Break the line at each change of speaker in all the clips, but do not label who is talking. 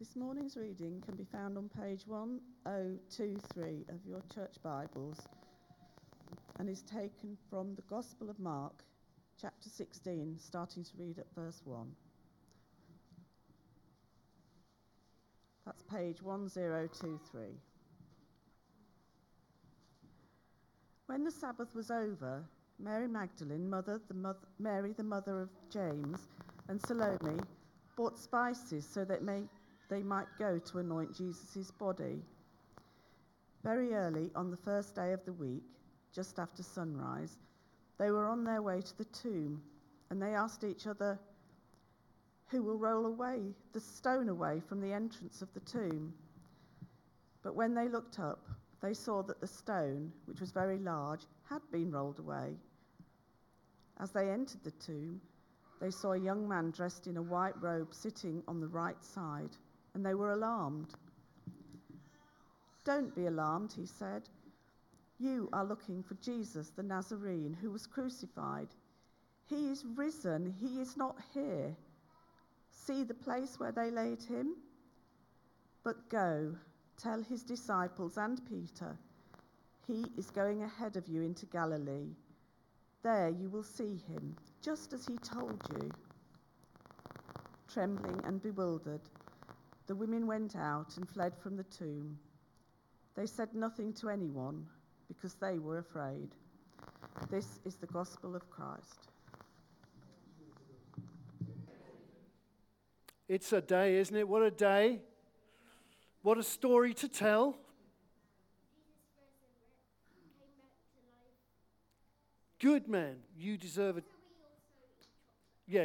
This morning's reading can be found on page 1023 of your church Bibles and is taken from the Gospel of Mark, chapter 16, starting to read at verse 1. That's page 1023. When the Sabbath was over, Mary Magdalene, Mary the mother of James, and Salome bought spices so that they might go to anoint Jesus' body. Very early on the first day of the week, just after sunrise, they were on their way to the tomb, and they asked each other, "Who will roll away the stone away from the entrance of the tomb?" But when they looked up, they saw that the stone, which was very large, had been rolled away. As they entered the tomb, they saw a young man dressed in a white robe sitting on the right side, and they were alarmed. "Don't be alarmed," he said. "You are looking for Jesus the Nazarene, who was crucified. He is risen. He is not here. See the place where they laid him? But go, tell his disciples and Peter, he is going ahead of you into Galilee. There you will see him, just as he told you." Trembling and bewildered, the women went out and fled from the tomb. They said nothing to anyone because they were afraid. This is the gospel of Christ.
It's a day, isn't it? What a day. What a story to tell. Good man. You deserve it. Yeah,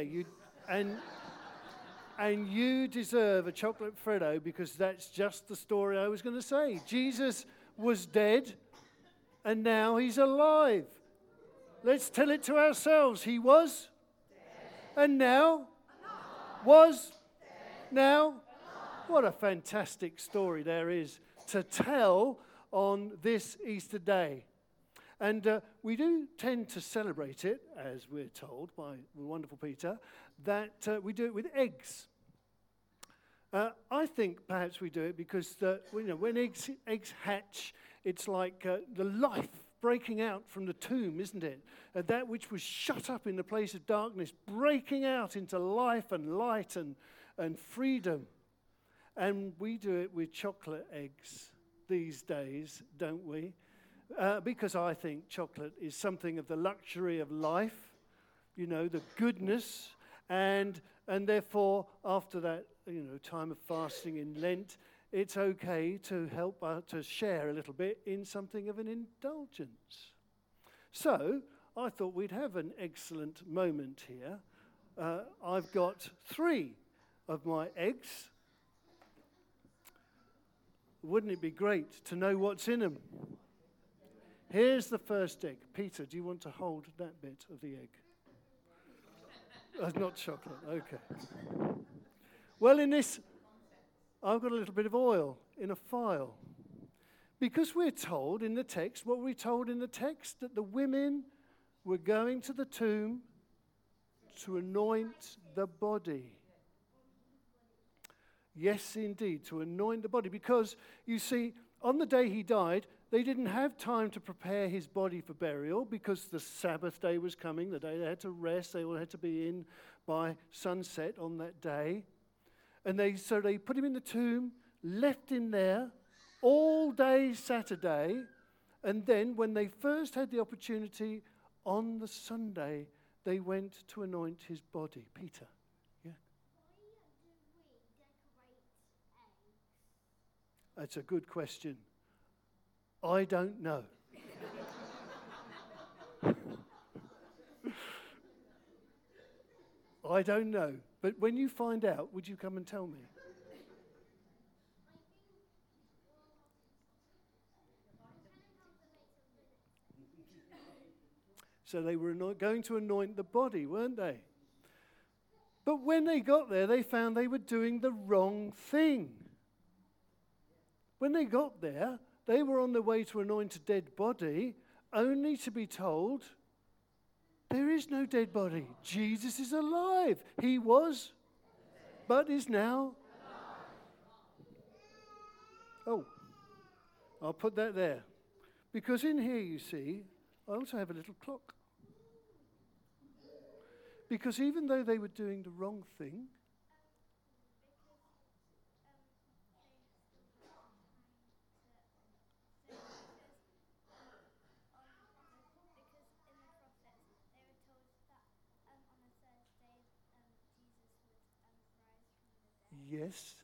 and you deserve a chocolate Freddo, because that's just the story I was going to say. Jesus was dead and now he's alive. Let's tell it to ourselves. He was dead. And now was dead. Now. What a fantastic story there is to tell on this Easter day. And we do tend to celebrate it, as we're told by the wonderful Peter, that we do it with eggs. I think perhaps we do it because when eggs hatch, it's like the life breaking out from the tomb, isn't it? That which was shut up in the place of darkness, breaking out into life and light and freedom. And we do it with chocolate eggs these days, don't we? Because I think chocolate is something of the luxury of life, the goodness, and therefore after that, time of fasting in Lent, it's okay to help to share a little bit in something of an indulgence. So I thought we'd have an excellent moment here. I've got 3 of my eggs. Wouldn't it be great to know what's in them? Here's the first egg. Peter, do you want to hold that bit of the egg? Not chocolate, okay. Well, in this, I've got a little bit of oil in a phial. Because we're told in the text, what were we told in the text? That the women were going to the tomb to anoint the body. Yes, indeed, to anoint the body. Because, you see, on the day he died, they didn't have time to prepare his body for burial because the Sabbath day was coming, the day they had to rest. They all had to be in by sunset on that day. And so they put him in the tomb, left him there all day Saturday. And then when they first had the opportunity on the Sunday, they went to anoint his body. Peter. That's a good question. I don't know. I don't know. But when you find out, would you come and tell me? So they were going to anoint the body, weren't they? But when they got there, they found they were doing the wrong thing. When they got there, they were on their way to anoint a dead body, only to be told, there is no dead body. Jesus is alive. He was, but is now. Oh, I'll put that there. Because in here, you see, I also have a little clock. Because even though they were doing the wrong thing, yes.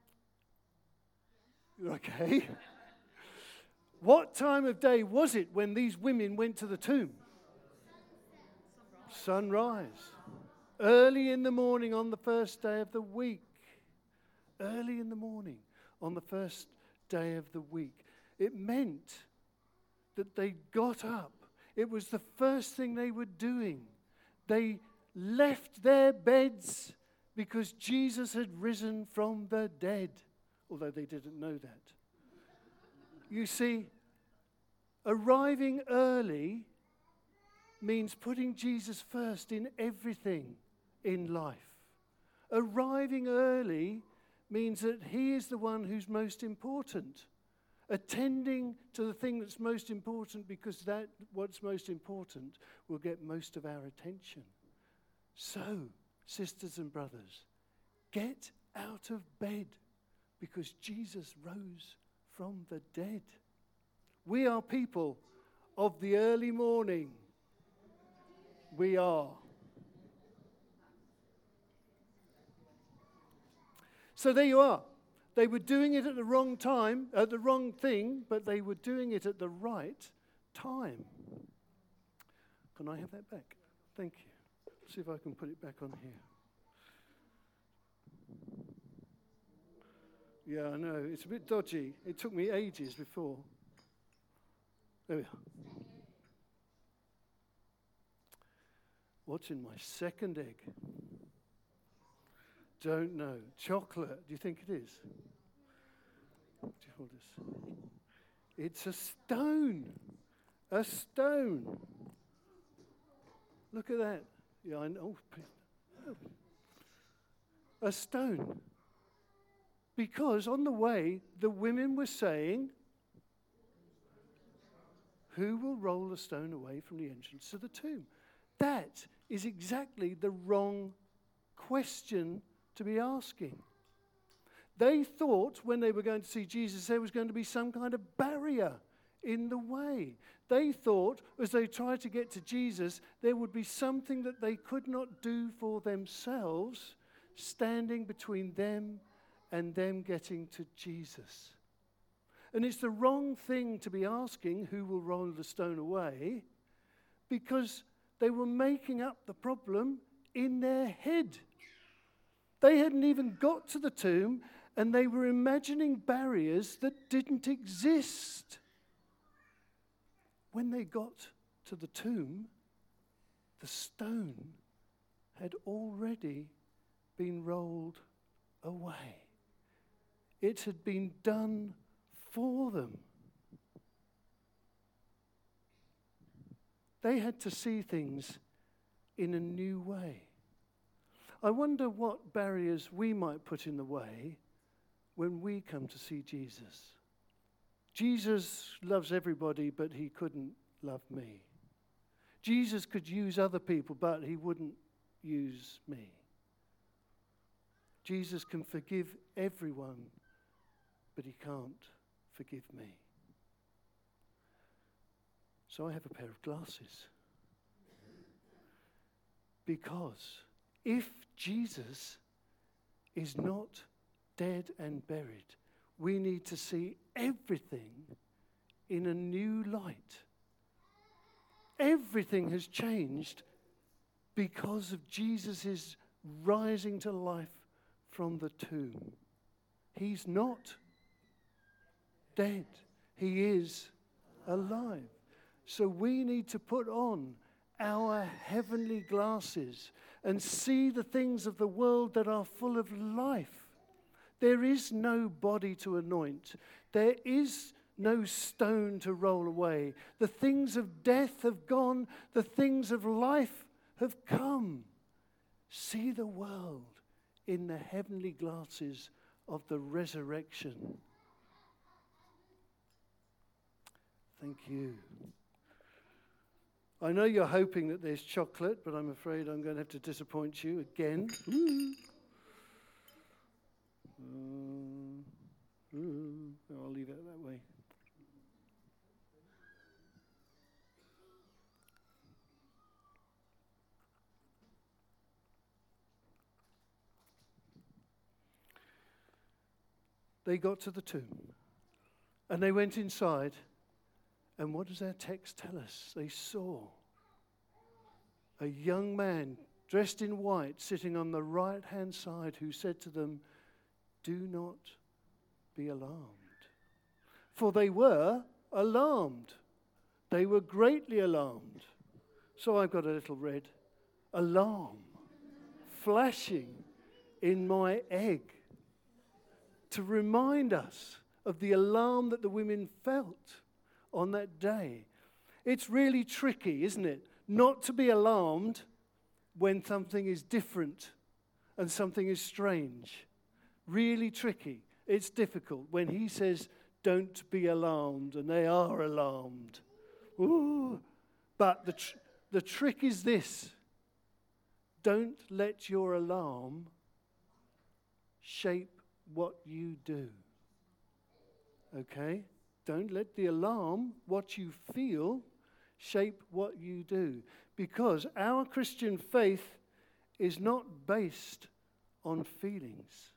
Okay. What time of day was it when these women went to the tomb? Sunrise. Early in the morning on the first day of the week. Early in the morning on the first day of the week. It meant that they got up. It was the first thing they were doing. They left their beds because Jesus had risen from the dead, although they didn't know that. You see, arriving early means putting Jesus first in everything in life. Arriving early means that he is the one who's most important. Attending to the thing that's most important, because that what's most important will get most of our attention. So, sisters and brothers, get out of bed because Jesus rose from the dead. We are people of the early morning. We are. So there you are. They were doing it at the wrong time, at the wrong thing, but they were doing it at the right time. Can I have that back? Thank you. See if I can put it back on here. Yeah, I know. It's a bit dodgy. It took me ages before. There we are. What's in my second egg? Don't know. Chocolate. Do you think it is? Do you hold this? It's a stone. A stone. Look at that. Yeah, I know. A stone. Because on the way, the women were saying, who will roll the stone away from the entrance to the tomb? That is exactly the wrong question to be asking. They thought when they were going to see Jesus, there was going to be some kind of barrier in the way. They thought as they tried to get to Jesus, there would be something that they could not do for themselves, standing between them and them getting to Jesus. And it's the wrong thing to be asking who will roll the stone away, because they were making up the problem in their head. They hadn't even got to the tomb, and they were imagining barriers that didn't exist. When they got to the tomb, the stone had already been rolled away. It had been done for them. They had to see things in a new way. I wonder what barriers we might put in the way when we come to see Jesus. Jesus loves everybody, but he couldn't love me. Jesus could use other people, but he wouldn't use me. Jesus can forgive everyone, but he can't forgive me. So I have a pair of glasses. Because if Jesus is not dead and buried, we need to see everything in a new light. Everything has changed because of Jesus' rising to life from the tomb. He's not dead. He is alive. So we need to put on our heavenly glasses and see the things of the world that are full of life. There is no body to anoint. There is no stone to roll away. The things of death have gone. The things of life have come. See the world in the heavenly glasses of the resurrection. Thank you. I know you're hoping that there's chocolate, but I'm afraid I'm going to have to disappoint you again. I'll leave it that way. They got to the tomb, and they went inside, and what does our text tell us? They saw a young man dressed in white sitting on the right-hand side who said to them, "Do not be alarmed." For they were alarmed. They were greatly alarmed. So I've got a little red alarm flashing in my egg to remind us of the alarm that the women felt on that day. It's really tricky, isn't it, not to be alarmed when something is different and something is strange. Really tricky. It's difficult when he says, "Don't be alarmed," and they are alarmed. Ooh. But the trick is this: don't let your alarm shape what you do. Okay? Don't let the alarm, what you feel, shape what you do. Because our Christian faith is not based on feelings.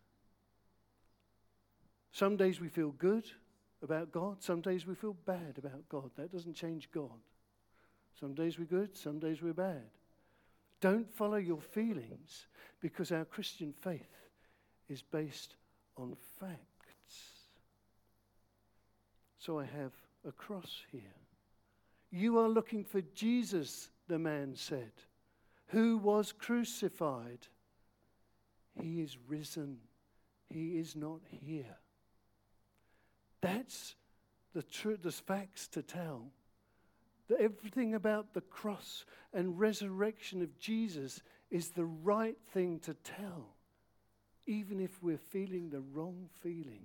Some days we feel good about God, some days we feel bad about God. That doesn't change God. Some days we're good, some days we're bad. Don't follow your feelings, because our Christian faith is based on facts. So I have a cross here. You are looking for Jesus, the man said, who was crucified. He is risen. He is not here. That's the facts to tell. That everything about the cross and resurrection of Jesus is the right thing to tell, even if we're feeling the wrong feeling.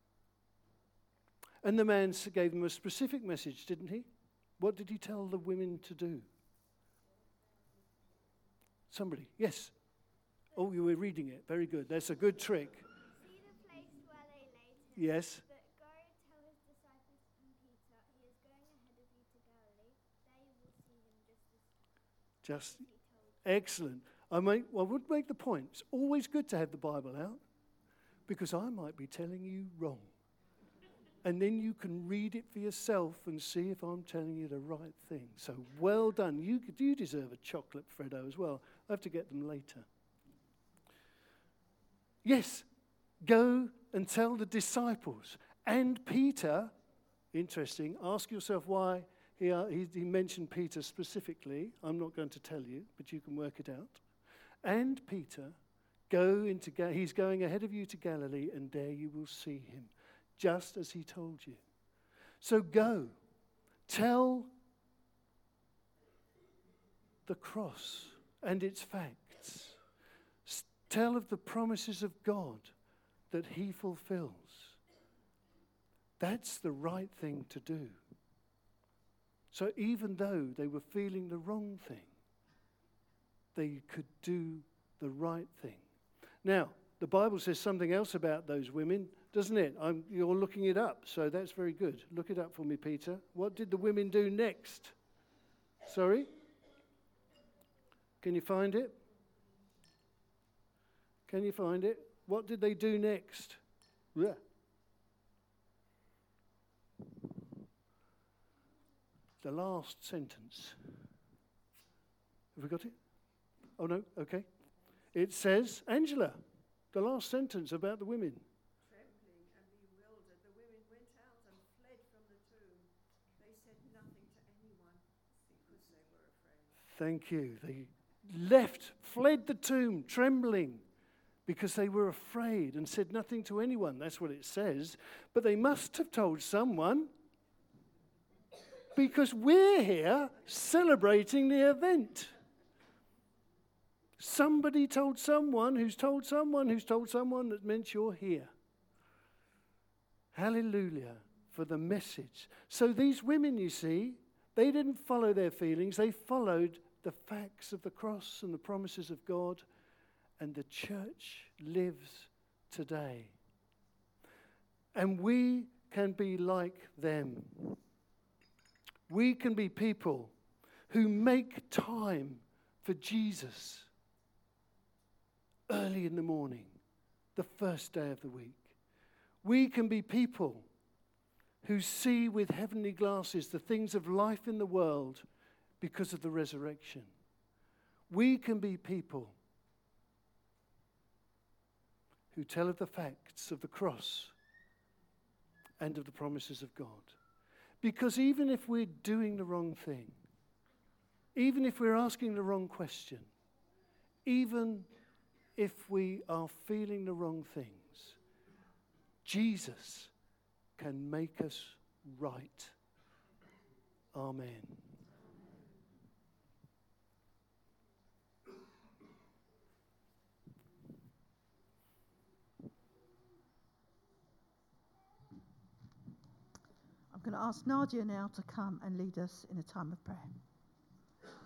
And the man gave them a specific message, didn't he? What did he tell the women to do? Somebody, yes. Oh, you were reading it. Very good. That's a good trick.
See the place where they laid him.
Yes.
But go tell his disciples and Peter, he is going ahead of you to Galilee. There you will see him just as he told you.
Excellent. I would make the point. It's always good to have the Bible out, because I might be telling you wrong. And then you can read it for yourself and see if I'm telling you the right thing. So well done. You deserve a chocolate, Fredo, as well. I have to get them later. Yes, go and tell the disciples. And Peter, interesting, ask yourself why he mentioned Peter specifically. I'm not going to tell you, but you can work it out. And Peter, he's going ahead of you to Galilee, and there you will see him, just as he told you. So go, tell the cross and its facts. Tell of the promises of God that he fulfills. That's the right thing to do. So even though they were feeling the wrong thing, they could do the right thing. Now, the Bible says something else about those women, doesn't it? You're looking it up, so that's very good. Look it up for me, Peter. What did the women do next? Sorry? Can you find it? Can you find it? What did they do next? Yeah. The last sentence. Have we got it? Oh, no? Okay. It says, Angela, the last sentence about the women.
Trembling and bewildered, the women went out and fled from the tomb. They said nothing to anyone because they were afraid.
Thank you. They fled the tomb, trembling, because they were afraid, and said nothing to anyone. That's what it says. But they must have told someone, because we're here celebrating the event. Somebody told someone who's told someone who's told someone that meant you're here. Hallelujah. for the message. So these women, you see, they didn't follow their feelings. They followed the facts of the cross and the promises of God. And the church lives today. And we can be like them. We can be people who make time for Jesus early in the morning, the first day of the week. We can be people who see with heavenly glasses the things of life in the world because of the resurrection. We can be people who tell of the facts of the cross and of the promises of God. Because even if we're doing the wrong thing, even if we're asking the wrong question, even if we are feeling the wrong things, Jesus can make us right. Amen.
I'm going to ask Nadia now to come and lead us in a time of prayer.